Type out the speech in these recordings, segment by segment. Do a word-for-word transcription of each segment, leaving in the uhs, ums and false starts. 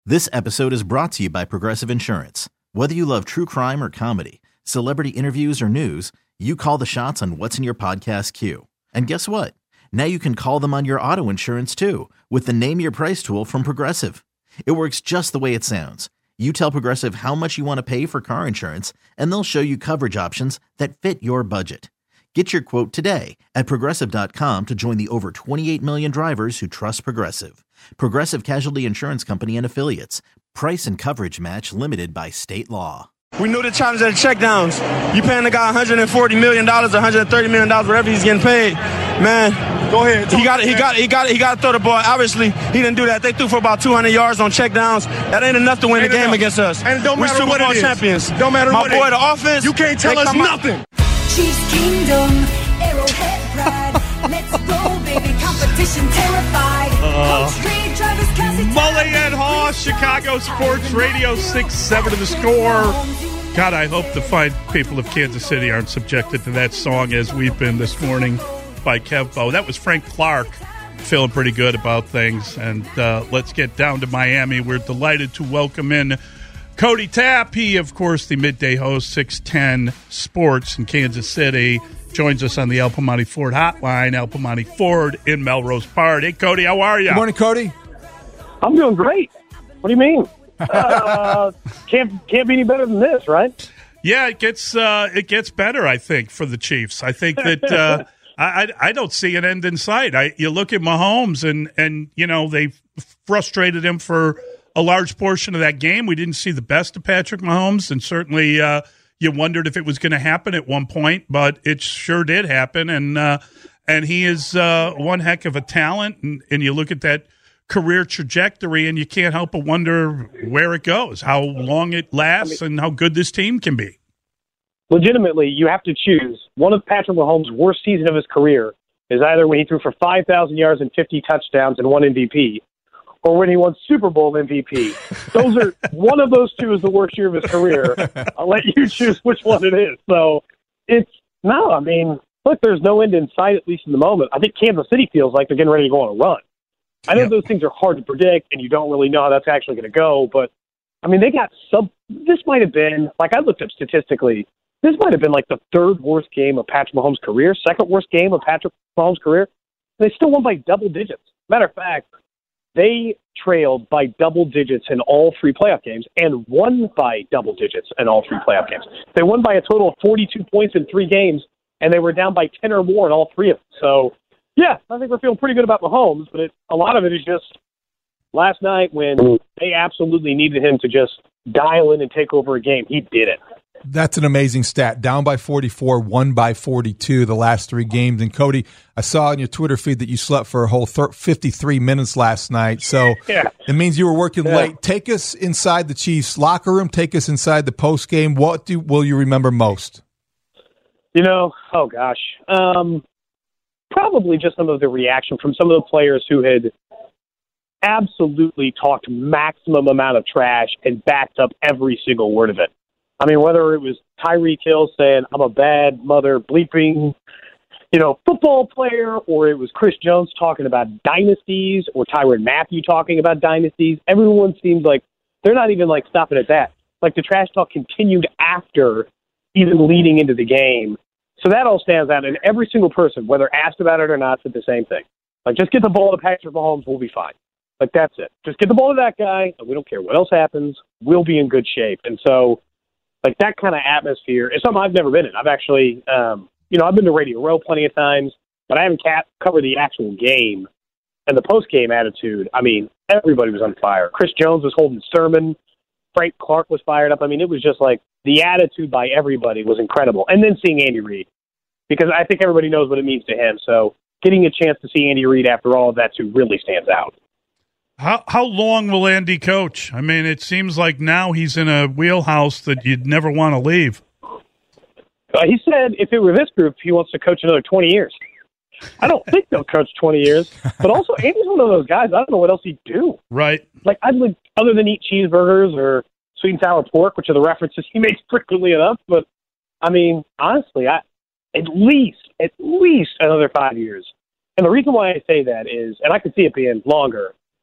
This episode is brought to you by Progressive Insurance. Whether you love true crime or comedy, celebrity interviews or news, you call the shots on what's in your podcast queue. And guess what? Now you can call them on your auto insurance too with the Name Your Price tool from Progressive. It works just the way it sounds. You tell Progressive how much you want to pay for car insurance, and they'll show you coverage options that fit your budget. Get your quote today at Progressive dot com to join the over twenty-eight million drivers who trust Progressive. Progressive Casualty Insurance Company and Affiliates. Price and coverage match limited by state law. We knew the challenge of the checkdowns. You paying the guy one hundred forty million dollars, one hundred thirty million dollars, whatever he's getting paid. Man, go ahead. He got it. He got it. He got it. He got to throw the ball. Obviously, he didn't do that. They threw for about two hundred yards on checkdowns. That ain't enough to win ain't the game enough. against us. And it don't We're matter Super what Bowl it is. champions. Don't matter My what boy, it is. the offense. You can't tell they us come out- nothing. Chiefs Kingdom, Arrowhead Pride. Let's go, baby. Competition terrified. Uh, Coach Reed, Travis Kelce, Mully and Haw, Chicago Sports Radio, six seven to the score. God, I hope the fine people of Kansas City aren't subjected to that song as we've been this morning by Kev Bo. That was Frank Clark, feeling pretty good about things. And uh, let's get down to Miami. We're delighted to welcome in Cody Tapp. He, of course, the midday host, six ten Sports in Kansas City, joins us on the El Pamani Ford hotline. El Pamani Ford in Melrose Park. Hey, Cody, how are you? Good morning, Cody. I'm doing great. What do you mean? uh, can't can't be any better than this, right? Yeah, it gets uh, it gets better, I think, for the Chiefs. I think that uh, I, I I don't see an end in sight. I you look at Mahomes and and you know they frustrated him for a large portion of that game. We didn't see the best of Patrick Mahomes, and certainly uh, you wondered if it was going to happen at one point, but it sure did happen. And uh, and he is uh, one heck of a talent. And, and you look at that career trajectory, and you can't help but wonder where it goes, how long it lasts, and how good this team can be. Legitimately, you have to choose. One of Patrick Mahomes' worst season of his career is either when he threw for five thousand yards and fifty touchdowns and won M V P, or when he won Super Bowl M V P. Those are one of those two is the worst year of his career. I'll let you choose which one it is. So it's no, I mean, look, there's no end in sight, at least in the moment. I think Kansas City feels like they're getting ready to go on a run. I know Yep. those things are hard to predict, and you don't really know how that's actually going to go. But I mean, they got sub. This might have been like I looked up statistically. This might have been like the third worst game of Patrick Mahomes' career, second worst game of Patrick Mahomes' career. They still won by double digits. Matter of fact, they trailed by double digits in all three playoff games and won by double digits in all three playoff games. They won by a total of forty-two points in three games, and they were down by ten or more in all three of them. So, yeah, I think we're feeling pretty good about Mahomes, but it, a lot of it is just last night when they absolutely needed him to just dial in and take over a game. He did it. That's an amazing stat. Down by forty-four, won by forty-two the last three games. And, Cody, I saw on your Twitter feed that you slept for a whole fifty-three minutes last night. So Yeah. it means you were working Yeah. late. Take us inside the Chiefs locker room. Take us inside the postgame. What do, will you remember most? You know, oh gosh, um, probably just some of the reaction from some of the players who had absolutely talked maximum amount of trash and backed up every single word of it. I mean, whether it was Tyreek Hill saying, I'm a bad mother bleeping, you know, football player, or it was Chris Jones talking about dynasties, or Tyrann Mathieu talking about dynasties. Everyone seemed like they're not even like stopping at that. Like the trash talk continued after even leading into the game. So that all stands out. And every single person, whether asked about it or not, said the same thing. Like, just get the ball to Patrick Mahomes, we'll be fine. Like, that's it. Just get the ball to that guy, and we don't care what else happens. We'll be in good shape. And so, like, that kind of atmosphere is something I've never been in. I've actually, um, you know, I've been to Radio Row plenty of times, but I haven't cat- covered the actual game. And the post-game attitude, I mean, everybody was on fire. Chris Jones was holding sermon. Frank Clark was fired up. I mean, it was just like the attitude by everybody was incredible. And then seeing Andy Reid, because I think everybody knows what it means to him. So getting a chance to see Andy Reid after all of that too really stands out. How how long will Andy coach? I mean, it seems like now he's in a wheelhouse that you'd never want to leave. Uh, he said if it were this group, he wants to coach another twenty years. I don't think they'll coach twenty years. But also, Andy's one of those guys, I don't know what else he'd do. Right. Like, I'd like, other than eat cheeseburgers or sweet and sour pork, which are the references he makes frequently enough. But, I mean, honestly, I at least, at least another five years. And the reason why I say that is, and I could see it being longer,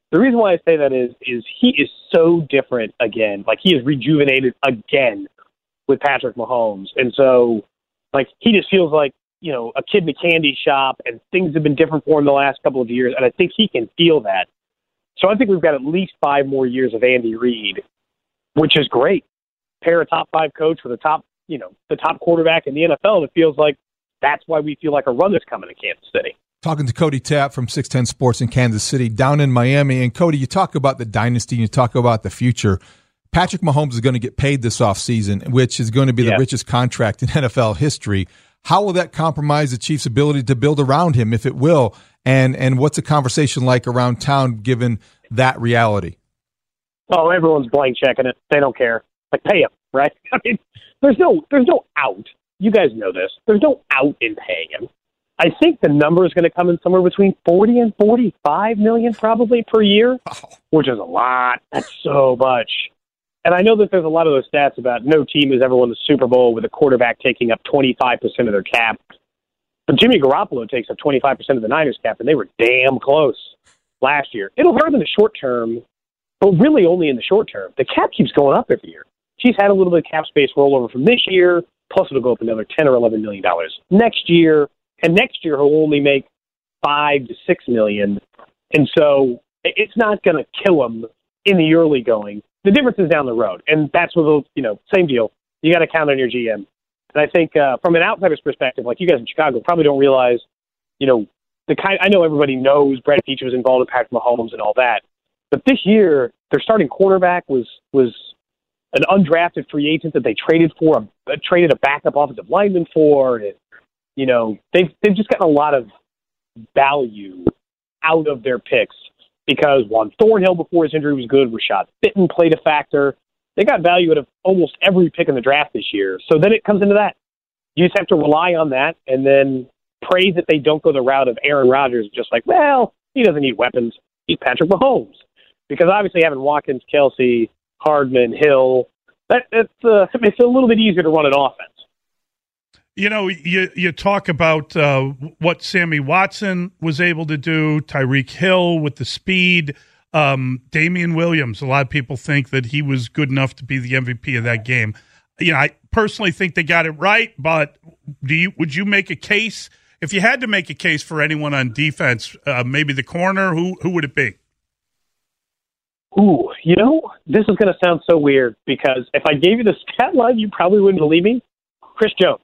The reason why I say that is is he is so different again. Like, he is rejuvenated again with Patrick Mahomes. And so, like, he just feels like, you know, a kid in a candy shop, and things have been different for him the last couple of years, and I think he can feel that. So I think we've got at least five more years of Andy Reid, which is great. Pair a top five coach with a top, you know, the top quarterback in the N F L, and it feels like that's why we feel like a run is coming to Kansas City. Talking to Cody Tapp from six ten Sports in Kansas City, down in Miami. And Cody, you talk about the dynasty, and you talk about the future. Patrick Mahomes is going to get paid this offseason, which is going to be the yeah. richest contract in N F L history. How will that compromise the Chiefs' ability to build around him, if it will? And and what's the conversation like around town given that reality? Oh, everyone's blank checking it. They don't care. Like, pay him, right? I mean, there's no there's no out. You guys know this. There's no out in paying him. I think the number is going to come in somewhere between forty and forty-five million probably per year, oh. which is a lot. That's so much. And I know that there's a lot of those stats about no team has ever won the Super Bowl with a quarterback taking up twenty-five percent of their cap. But Jimmy Garoppolo takes up twenty-five percent of the Niners cap, and they were damn close last year. It'll hurt in the short term, but really only in the short term. The cap keeps going up every year. She's had a little bit of cap space rollover from this year, plus it'll go up another ten or eleven million dollars next year. And next year he'll only make five to six million. And so it's not going to kill him in the early going. The difference is down the road. And that's what the, you know, same deal. You got to count on your G M. And I think uh, from an outsider's perspective, like you guys in Chicago probably don't realize, you know, the kind, I know everybody knows Brett Veach was involved in Patrick Mahomes and all that. But this year, their starting quarterback was, was an undrafted free agent that they traded for, a, a, traded a backup offensive lineman for. And, you know, they've, they've just gotten a lot of value out of their picks because Juan Thornhill before his injury was good. Rashad Fitton played a factor. They got value out of almost every pick in the draft this year. So then it comes into that. You just have to rely on that and then pray that they don't go the route of Aaron Rodgers, just like, well, he doesn't need weapons. He's Patrick Mahomes. Because obviously having Watkins, Kelsey, Hardman, Hill, that, that's, uh, it's a little bit easier to run an offense. You know, you you talk about uh, what Sammy Watson was able to do, Tyreek Hill with the speed, um, Damian Williams. A lot of people think that he was good enough to be the M V P of that game. You know, I personally think they got it right, but do you would you make a case if you had to make a case for anyone on defense? Uh, maybe the corner. Who who would it be? Ooh, you know, this is going to sound so weird because if I gave you the stat line, you probably wouldn't believe me. Chris Jones.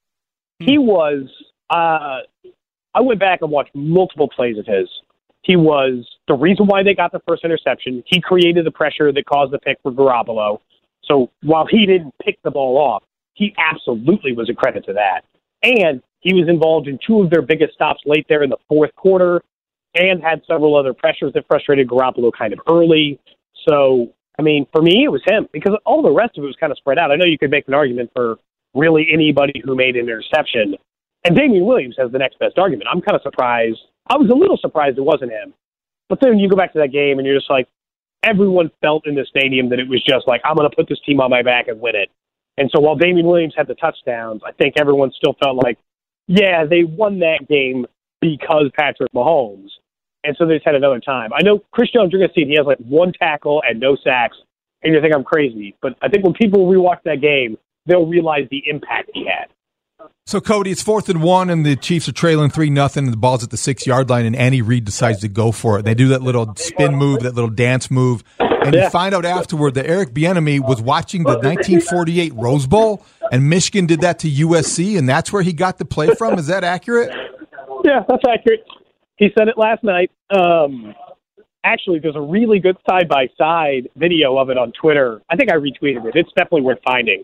He was, uh, I went back and watched multiple plays of his. He was the reason why they got the first interception. He created the pressure that caused the pick for Garoppolo. So while he didn't pick the ball off, he absolutely was a credit to that. And he was involved in two of their biggest stops late there in the fourth quarter and had several other pressures that frustrated Garoppolo kind of early. So, I mean, for me, it was him because all the rest of it was kind of spread out. I know you could make an argument for really anybody who made an interception. And Damian Williams has the next best argument. I'm kind of surprised. I was a little surprised it wasn't him. But then you go back to that game and you're just like, everyone felt in the stadium that it was just like, I'm going to put this team on my back and win it. And so while Damian Williams had the touchdowns, I think everyone still felt like, yeah, they won that game because Patrick Mahomes. And so they just had another time. I know Chris Jones, you're going to see it. He has like one tackle and no sacks. And you think I'm crazy. But I think when people rewatch that game, they'll realize the impact he had. So, Cody, it's fourth and one, and the Chiefs are trailing three nothing, and the ball's at the six-yard line, and Andy Reid decides to go for it. They do that little spin move, that little dance move, and you find out afterward that Eric Bieniemy was watching the nineteen forty-eight Rose Bowl, and Michigan did that to U S C, and that's where he got the play from. Is that accurate? Yeah, that's accurate. He said it last night. Um, actually, there's a really good side-by-side video of it on Twitter. I think I retweeted it. It's definitely worth finding.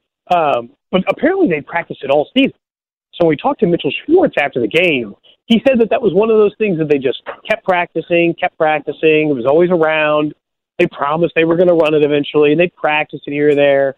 Um, but apparently they practiced it all season. So when we talked to Mitchell Schwartz after the game, he said that that was one of those things that they just kept practicing, kept practicing. It was always around. They promised they were going to run it eventually, and they practiced it here or there.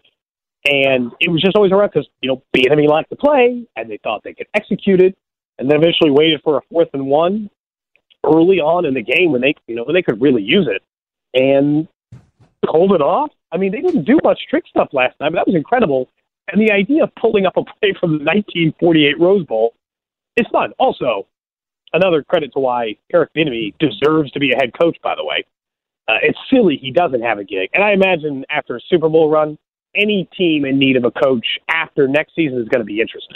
And it was just always around because, you know, Bieniemy liked to play, and they thought they could execute it, and then eventually waited for a fourth and one early on in the game when they, you know, when they could really use it, and pulled it off. I mean, they didn't do much trick stuff last time, but that was incredible. And the idea of pulling up a play from the nineteen forty-eight Rose Bowl is fun. Also, another credit to why Eric Bieniemy deserves to be a head coach, by the way. Uh, it's silly he doesn't have a gig. And I imagine after a Super Bowl run, any team in need of a coach after next season is going to be interested.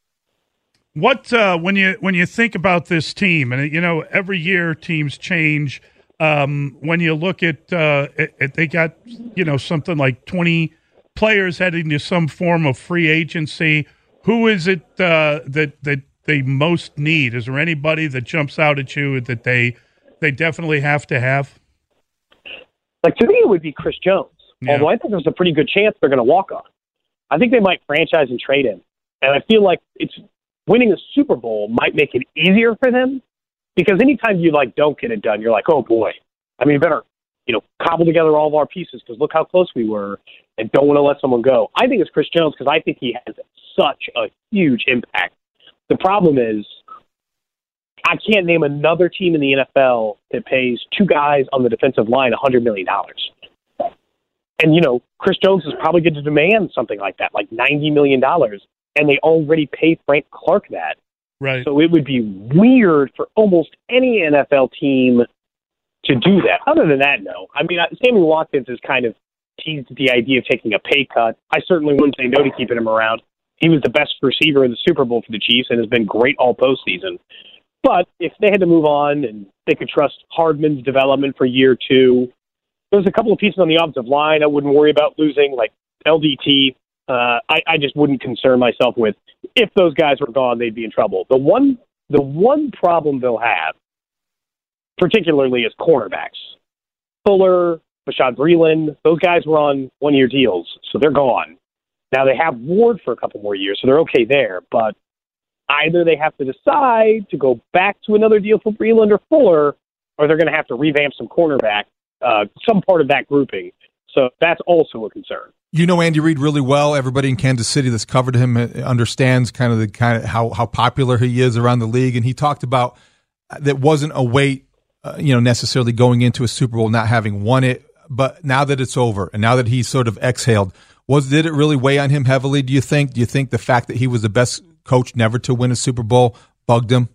What uh, when you when you think about this team, and you know every year teams change. Um, when you look at, uh, it, it, they got you know something like twenty players heading to some form of free agency. Who is it uh, that that they most need? Is there anybody that jumps out at you that they they definitely have to have? Like to me, it would be Chris Jones. Yeah. Although I think there's a pretty good chance they're going to walk on. I think they might franchise and trade him, and I feel like it's. Winning a Super Bowl might make it easier for them because anytime you like don't get it done, you're like, oh boy, I mean, better, you know, cobble together all of our pieces because look how close we were and don't want to let someone go. I think it's Chris Jones because I think he has such a huge impact. The problem is I can't name another team in the N F L that pays two guys on the defensive line one hundred million dollars. And, you know, Chris Jones is probably going to demand something like that, like ninety million dollars. And they already pay Frank Clark that. Right. So it would be weird for almost any N F L team to do that. Other than that, no. I mean, Sammy Watkins has kind of teased the idea of taking a pay cut. I certainly wouldn't say no to keeping him around. He was the best receiver in the Super Bowl for the Chiefs and has been great all postseason. But if they had to move on and they could trust Hardman's development for year two, there's a couple of pieces on the offensive line I wouldn't worry about losing, like L D T. Uh, I, I just wouldn't concern myself with if those guys were gone, they'd be in trouble. The one, the one problem they'll have, particularly, is cornerbacks. Fuller, Bashaud Breeland, those guys were on one-year deals, so they're gone. Now they have Ward for a couple more years, so they're okay there. But either they have to decide to go back to another deal for Breeland or Fuller, or they're going to have to revamp some cornerback, uh, some part of that grouping. So that's also a concern. You know Andy Reid really well. Everybody in Kansas City that's covered him understands kind of the kind of how, how popular he is around the league. And he talked about that wasn't a weight, uh, you know, necessarily going into a Super Bowl, not having won it. But now that it's over and now that he's sort of exhaled, was did it really weigh on him heavily? Do you think? Do you think the fact that he was the best coach never to win a Super Bowl bugged him?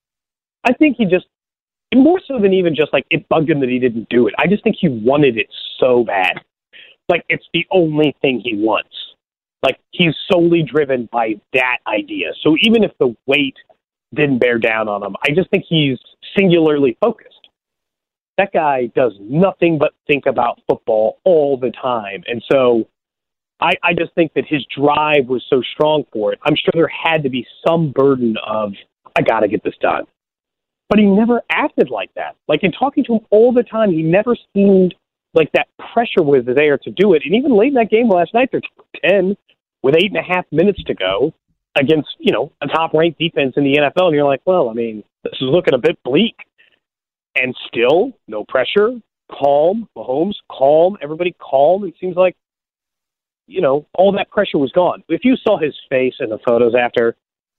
I think he just more so than even just like it bugged him that he didn't do it. I just think he wanted it so bad. Like, it's the only thing he wants. Like, he's solely driven by that idea. So even if the weight didn't bear down on him, I just think he's singularly focused. That guy does nothing but think about football all the time. And so I, I just think that his drive was so strong for it. I'm sure there had to be some burden of, I got to get this done. But he never acted like that. Like, in talking to him all the time, he never seemed like that pressure was there to do it. And even late in that game last night, they're ten with eight and a half minutes to go against, you know, a top-ranked defense in the N F L. And you're like, well, I mean, this is looking a bit bleak. And still, no pressure, calm, Mahomes, calm, everybody calm. It seems like, you know, all that pressure was gone. If you saw his face in the photos after,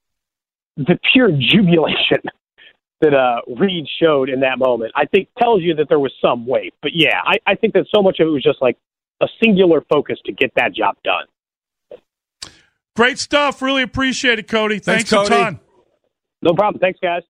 the pure jubilation that uh, Reid showed in that moment, I think tells you that there was some weight. But yeah, I, I think that so much of it was just like a singular focus to get that job done. Great stuff. Really appreciate it, Cody. Thanks, Thanks Cody. a ton. No problem. Thanks, guys.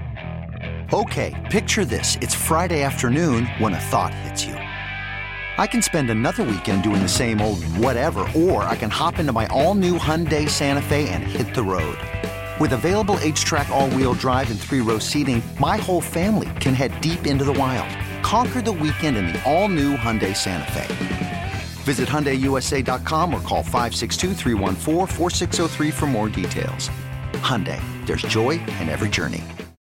Okay, picture this. It's Friday afternoon when a thought hits you. I can spend another weekend doing the same old whatever, or I can hop into my all-new Hyundai Santa Fe and hit the road. With available H-Track all-wheel drive and three-row seating, my whole family can head deep into the wild. Conquer the weekend in the all-new Hyundai Santa Fe. Visit Hyundai U S A dot com or call five six two, three one four, four six zero three for more details. Hyundai, there's joy in every journey.